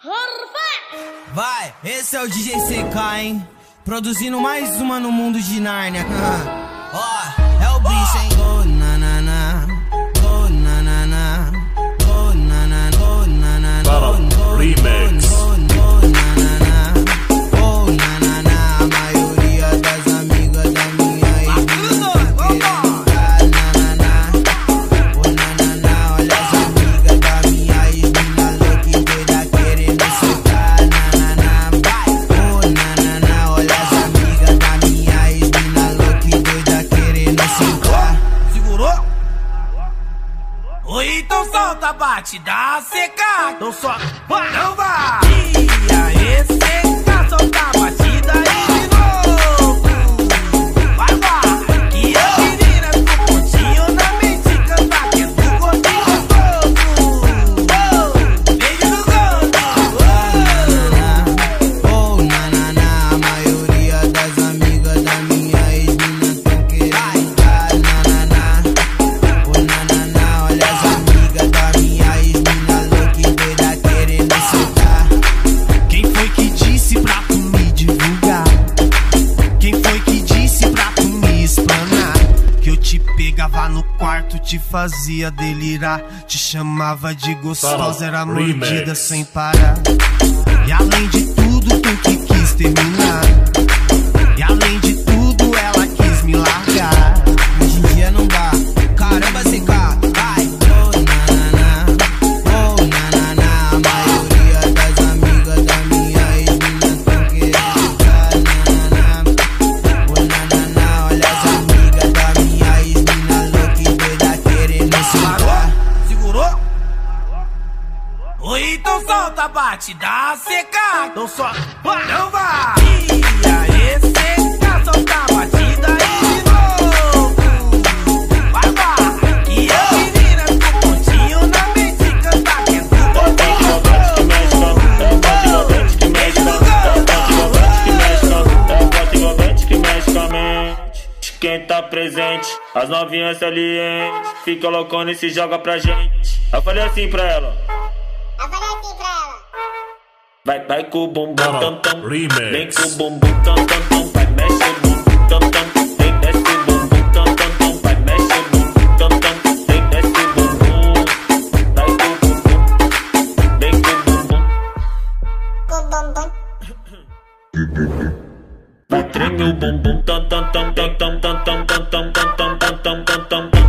Vai, esse é o DJ CK, hein? Produzindo mais uma no mundo de Nárnia. Ó, é o bicho, hein? Oh, nanana, oh, nanana, oh, nanana, oh, nanana, oh, Remix. oh, nanana, oh, nanana. A maioria das amigas da minha ex-mina querendo dar nanana, oh, nanana. Olha as amigas da minha ex-mina louca e doida querendo soltar nanana. Vai, oh, nanana. Olha as amigas da minha ex-mina louca e doida querendo soltar. Segurou? Oi, então solta a batida seca. Então só vai, não vai. E aí, seca, solta a batida aí de novo. Vai, vai. Que a menina ficou pontinho na mente cantar que é do gordinho gostoso. Beijo do gordo. Oh, nanana. A maioria das amigas da minha ex-mina tão querendo dar nanana, oh, nanana. Olha as amigas da minha ex-mina louca e doida querendo soltar. Quem foi que disse pra tu me divulgar? Quem foi que disse pra tu me explanar? Que eu te pegava no quarto, te fazia delirar, te chamava de gostosa, era mordida sem parar. E além de tudo, tu que quis terminar. E além de tudo, ela quis me largar. Hoje em dia não dá. Caramba, CK, vai. Oh, nanana, oh, nanana. A maioria das amigas da minha ex-mina tão querendo dar nanana, oh, nanana. Olha as amigas da minha ex-mina louca e doida querendo soltar. Segurou? Oi, então solta a batida seca. Então só vai, não vai. E aí, seca, solta a batida aí de novo. Vai, vai. Que a menina ficou pontinho na mente cantar que é do gordinho Quem tá presente, as novinhas salientes, fica loucona e se joga pra gente. Eu falei assim pra ela. Vai com o bumbum tam tam, vem com o bumbum tam tam tam, vai mexe o bumbum tam tam, vem desce o bumbum tam tam tam, vai mexe o bumbum tam tam, vem desce o bumbum, vai com o bumbum, vem com o bumbum, vai treme o bumbum tam tam tam tam tam tam tam tam tam tam tam tam tam tam tam.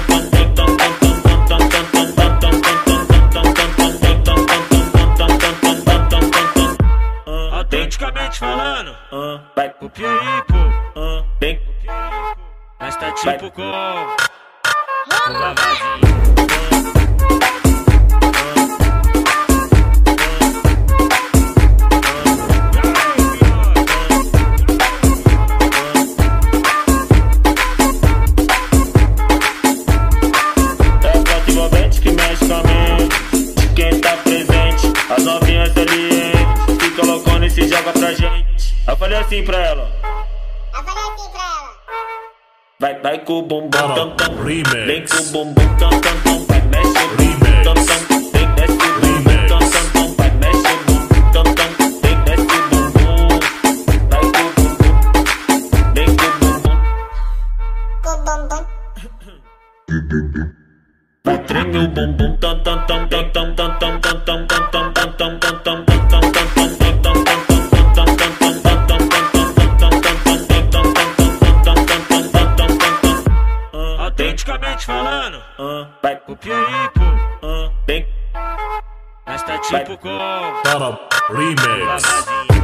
Autenticamente falando, Vai, copia aí, pô. vem, Copia aí, pô. Mas tá Vai. tipo com o Lavazinho. É o forte envolvente que mexe com a mente de quem tá presente, as novinhas salientes, fica loucona e se joga pra gente. Eu falei assim pra ela. Vai com o bumbum tam tam, vem com o bumbum tam tam tam, vai mexe o bumbum tam tam, vem desce o bumbum tam tam tam, vai mexe o bumbum tam tam, vem desce o bumbum, vai com o bumbum, vem com o bumbum, vai treme o bumbum tam tam tam tam tam tam tam tam tam tam tam tam tam tam tam. Autenticamente falando, Vai, copia aí, pô. vem, Mas tá tipo com Remix. o Lavazinho.